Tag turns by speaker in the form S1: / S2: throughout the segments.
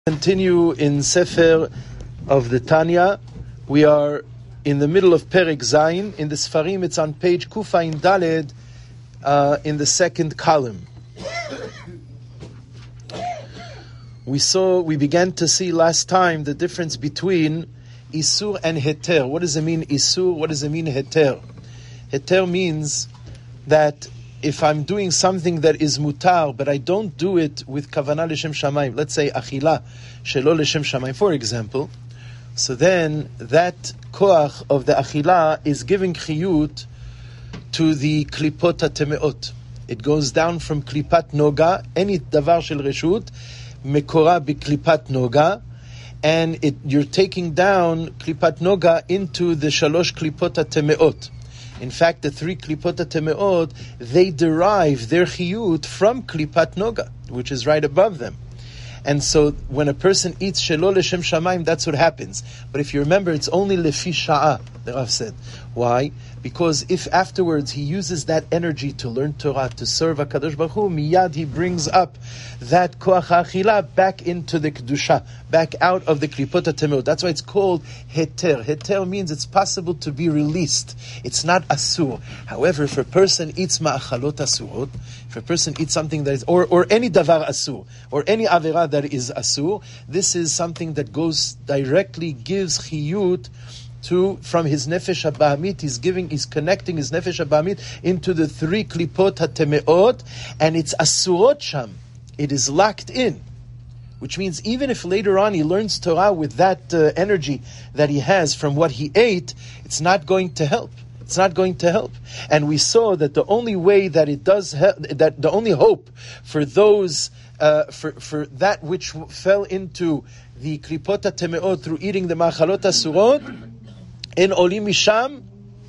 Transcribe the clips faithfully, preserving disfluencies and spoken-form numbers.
S1: Continue in Sefer of the Tanya. We are in the middle of Perek Zayin. In the Sfarim, it's on page Kufayin Daled uh, in the second column. We saw, we began to see last time the difference between Isur and Heter. What does it mean Isur? What does it mean Heter? Heter means that if I'm doing something that is mutar, but I don't do it with kavanah l'shem shamayim, let's say achila shelo l'shem shamayim, for example, so then that koach of the achila is giving chiyut to the klipot hatemeot. It goes down from klipat noga, any davar shel reshut, mekora biklipat noga, and it, you're taking down klipat noga into the shalosh klipot hatemeot. In fact, the three klipot hatemeot, they derive their chiyut from klipat noga, which is right above them. And so when a person eats shelo l'shem shamayim, that's what happens. But if you remember, it's only lefi sha'ah, the Rav said. Why? Because if afterwards he uses that energy to learn Torah, to serve HaKadosh Baruch Hu, miyad he brings up that koach ha'achila back into the kedusha, back out of the klipot hatemeot. That's why it's called heter. Heter means it's possible to be released. It's not asur. However, if a person eats ma'achalot asurot, if a person eats something that is, or, or any davar asur, or any avera that is asur, this is something that goes directly, gives chiyut to, from his nefesh habahamit, he's giving, he's connecting his nefesh habahamit into the three klipot hatemeot, and it's asurot sham. It is locked in. Which means even if later on he learns Torah with that uh, energy that he has from what he ate, it's not going to help. It's not going to help. And we saw that the only way that it does help, that the only hope for those, uh, for, for that which fell into the klipot hatemeot through eating the ma'achalot asurot, in olim misham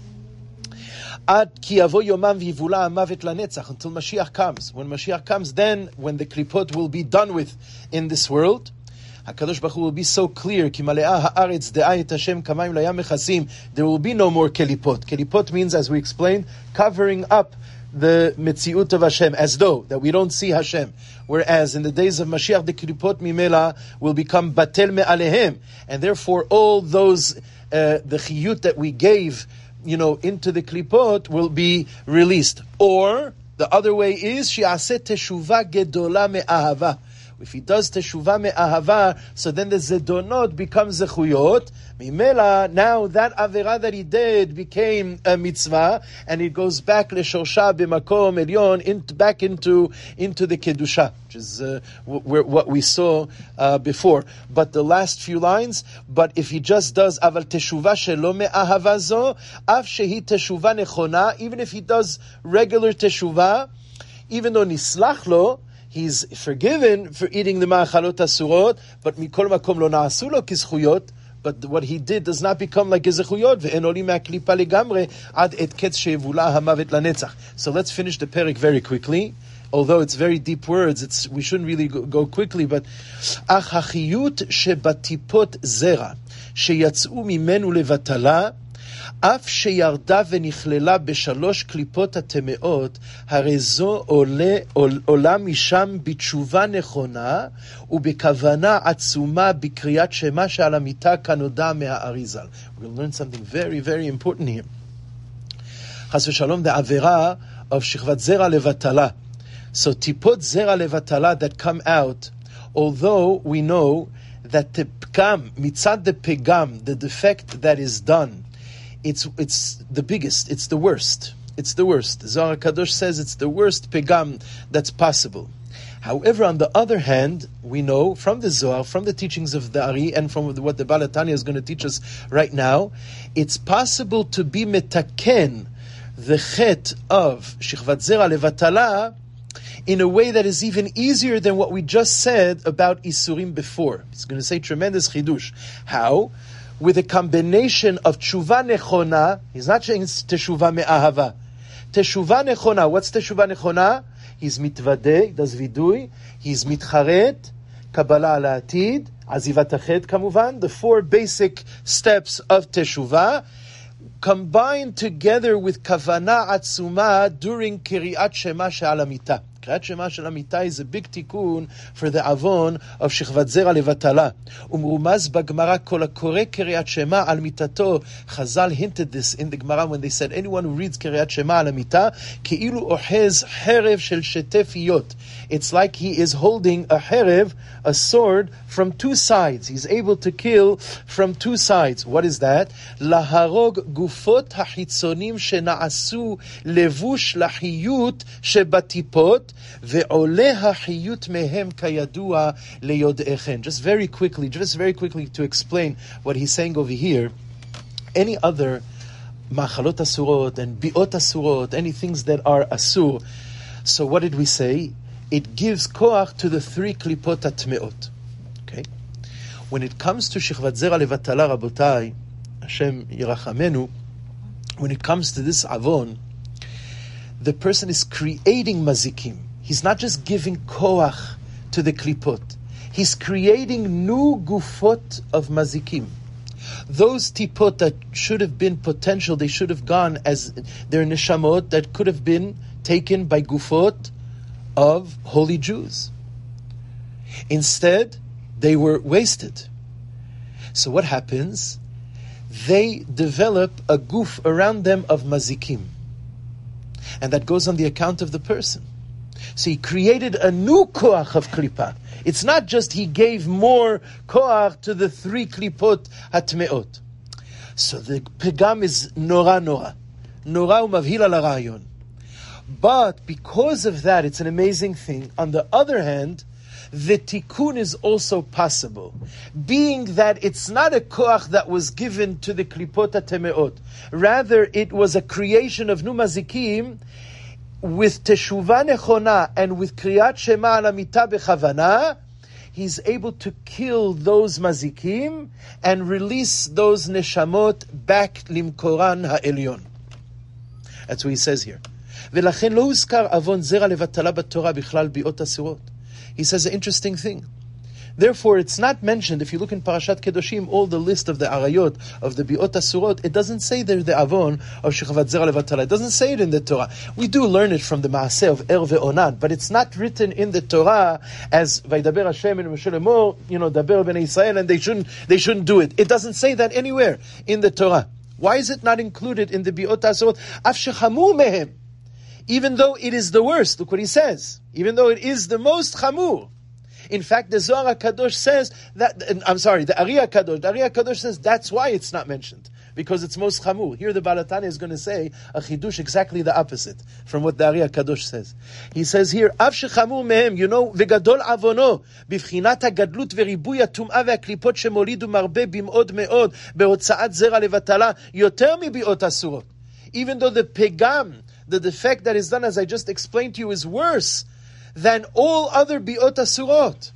S1: ad ki yavo yomam v'yivula hamavet lanetzach, until Mashiach comes. When Mashiach comes, then when the klipot will be done with in this world, HaKadosh Baruch Hu will be so clear, ki male'ah ha'aretz de'ah et Hashem kamayim layam mechasim, there will be no more kelipot. Kelipot means, as we explained, covering up the metziut of Hashem, as though that we don't see Hashem. Whereas in the days of Mashiach, the klipot mimela will become batel me'alehem, and therefore all those uh, the chiyut that we gave, you know, into the klipot will be released. Or the other way is she'aseh teshuvah gedola me'ahava. If he does teshuvah me'ahava, so then the zedonot becomes zechuyot. Mimela, now that avera that he did became a mitzvah, and it goes back leshorsha b'makom elyon, into, back into into the kedusha, which is uh, w- what we saw uh, before. But the last few lines, but if he just does aval teshuvah shelo me'ahava zo, av shehi teshuvah nechona, even if he does regular teshuvah, even though nislach lo, he's forgiven for eating the ma'achalot asurot, but mikol makom lo na'asu lo kizchuyot. But what he did does not become like gezechuyot. Ve'en olim ma'klipa legamre ad et ketz she'evula hamavet lanetzach. So let's finish the perek very quickly. Although it's very deep words, it's we shouldn't really go, go quickly. But ach hachiyut shebatipot zera sheyatzu mimenu levatala, אף שירדה ונכללה בשלוש קליפות הטמאות, הרי זו עולה, עולה משם בתשובה נכונה ובכוונה עצומה בקריאת שמה שעל המיטה כנודע מהאריזל. We'll learn something very, very important here. חס ושלום, the עבירה of שכבת זרע לבטלה. So טיפות זרע לבטלה that come out, although we know that the pgam, מצד the pgam, the defect that is done, It's it's the biggest, it's the worst. It's the worst. Zohar Kadosh says it's the worst pegam that's possible. However, on the other hand, we know from the Zohar, from the teachings of the Ari, and from what the Baal HaTanya is going to teach us right now, it's possible to be metaken, the chet of Shechvat Zera Levatala, in a way that is even easier than what we just said about Isurim before. It's going to say tremendous chidush. How? With a combination of teshuva nechona. He's not saying teshuva me'ahava. Teshuva nechona. What's teshuva nechona? He's mitvadeh, does vidui. He's mitcharet, kabbalah al ha'atid, azivat hachet kamuvan. The four basic steps of teshuva, combined together with kavana atzuma during kiriat shema she'al hamita. Kriyat Shema shel Amita is a big tikkun for the avon of Shechvat Zera Levatala. Umrumaz b'Gemara kol hakoreh Kriyat Shema al mitato. Chazal hinted this in the Gemara when they said anyone who reads Kriyat Shema al Amita keilu ohez herev shel shetefiyot. It's like he is holding a herev, a sword, from two sides. He's able to kill from two sides. What is that? Laharog gufot hachitzonim shena'asu levush lahiyut shebatipot ve'oleh hachiyut mehem kayadua leyod'echen. Just very quickly, just very quickly to explain what he's saying over here. Any other machalot asurot and biot asurot, any things that are asur. So what did we say? It gives koach to the three klipot atmeot. Okay? When it comes to Shechvat Zera Levatala, Rabotai, Hashem Yerachamenu, when it comes to this avon, the person is creating mazikim. He's not just giving koach to the klipot. He's creating new gufot of mazikim. Those tipot that should have been potential, they should have gone as their neshamot that could have been taken by gufot of holy Jews. Instead, they were wasted. So what happens? They develop a goof around them of mazikim. And that goes on the account of the person. So he created a new koach of klipa. It's not just he gave more koach to the three klipot hatmeot. So the pegam is nora nora. Nora umavhil al harayon. But because of that, it's an amazing thing. On the other hand, the tikkun is also possible. Being that it's not a koach that was given to the klipot temeot. Rather, it was a creation of nu mazikim with teshuvah nechona and with kriyat shema al amita bechavana. He's able to kill those mazikim and release those neshamot back limkoran ha'elyon. That's what he says here. ולכן לא הוזכר אבון זרע לבטלה בתורה בכלל ביאות אסורות. He says an interesting thing. Therefore, it's not mentioned, if you look in Parashat Kedoshim, all the list of the arayot, of the biot asurot, it doesn't say there the avon of Shechvat Zera Levatala. It doesn't say it in the Torah. We do learn it from the Maaseh of Er ve'Onan, but it's not written in the Torah as Vaydaber Hashem and Moshe Lemor, you know, Daber Bnei Yisrael, and they shouldn't, they shouldn't do it. It doesn't say that anywhere in the Torah. Why is it not included in the biot asurot? Af shechamu mehem. Even though it is the worst, look what he says. Even though it is the most chamur. In fact, the Zohar HaKadosh says that, I'm sorry, the Ari HaKadosh, the Ari HaKadosh says that's why it's not mentioned. Because it's most chamur. Here the Baal HaTanya is going to say a chidush exactly the opposite from what the Ari HaKadosh says. He says here, Av shechamur mehem, you know, vegadol avono, bivchinat hagadlut veribui hatum'a ve'aklipot shemolidu marbe bim'od me'od, behotza'at zera levatala, yoter mibiot asurot. Even though the pegam, the defect that is done, as I just explained to you, is worse than all other biot asurot.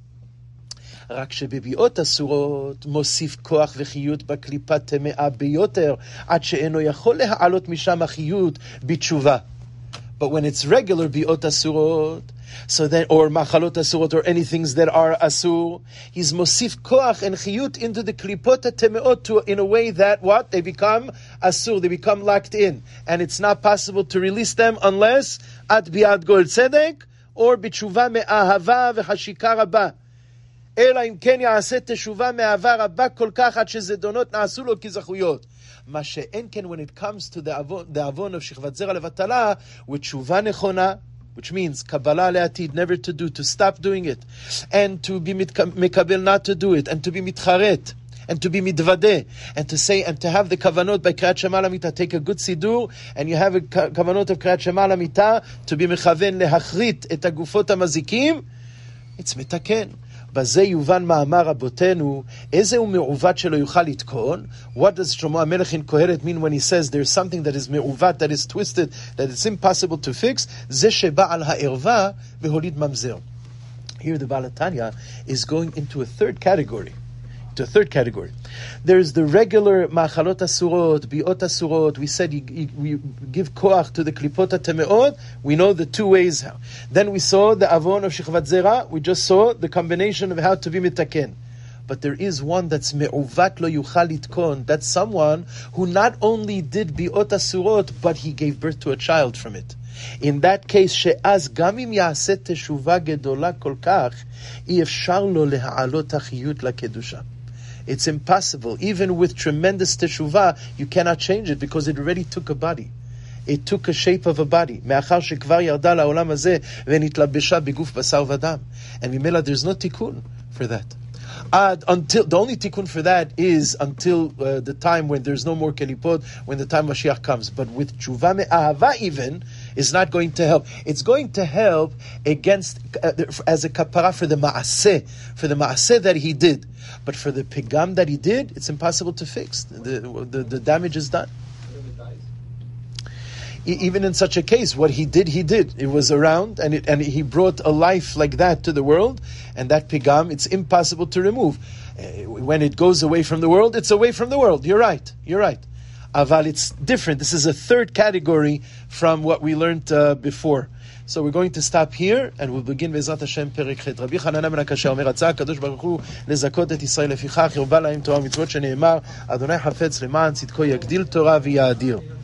S1: רק שבביאות אסורות מוסיף כוח וחיות בקליפה טמאה ביותר עד שאינו יכול להעלות משם החיות בתשובה. But when it's regular biot asurot, so then, or machalot asurot, or any things that are asur, he's mosif koach and chiyut into the klipot temeot to in a way that what they become asur, they become locked in, and it's not possible to release them unless at biad gol tzedek or b'tshuva me'ahava v'chashika rabba. אלא אם כן יעשה תשובה מאהבה רבה כל כך עד שזדונות נעשו לו כזכויות. מה שאין כן when it comes to the avon, the avon of שכבת זרע לבטלה, with תשובה נכונה, which means kabbalah le'atid, never to do, to stop doing it, and to be mikabel, not to do it, and to be mitcharet, and to be midvadeh, and to say, and to have the kavanot by kriyat shema lamita, take a good sidur, and you have a kavanot of kriyat shema lamita, to be mechaven lehachrit et agufot hamazikim, it's mitaken. בזה יובן מאמר רבותינו, איזה הוא מעוות שלא יוכל לתקון? What does Shlomo HaMelech in Kohelet mean when he says there's something that is מעוות, that is twisted, that it's impossible to fix? זה שבא על הערווה והוליד ממזר. Here the Baal HaTanya is going into a third category. To a third category. There's the regular machalot asurot, biot asurot. We said you, you, we give koach to the klipot temeot. We know the two ways how. Then we saw the avon of shechvat zera. We just saw the combination of how to be mitaken. But there is one that's me'uvat lo yuchal litkon. That's someone who not only did biot asurot, but he gave birth to a child from it. In that case, she'az gam im ya'aseh teshuva gedola kol kach, אי אפשר לו להעלות החיות לקדושה. It's impossible. Even with tremendous teshuvah, you cannot change it because it already took a body. It took a shape of a body. מאחר שכבר ירדה לעולם הזה ונתלבשה בגוף בשר ודם. And ממילא, there's no tikkun for that. Uh, until the only tikkun for that is until uh, the time when there's no more kelipot, when the time Mashiach comes. But with tshuva me'ahava even, is not going to help. It's going to help against uh, as a kapara for the ma'aseh, for the ma'aseh that he did. But for the pigam that he did, it's impossible to fix. The the, the damage is done. Even in such a case, what he did, he did. It was around, and it, and he brought a life like that to the world, and that pigam, it's impossible to remove. Uh, when it goes away from the world, it's away from the world. You're right. You're right. Aval, it's different. This is a third category from what we learned uh, before. So we're going to stop here, and we'll begin Be'ezrat Hashem Perek Chet. Rabbi Chanana ben Akashya Omer Ratzah Kadosh Baruch Hu lezakot et Yisrael lefichach yorba lahem Torah mitzvot shene'emar Adonai hafetz leman tzidko yagdil Torah v'yadir.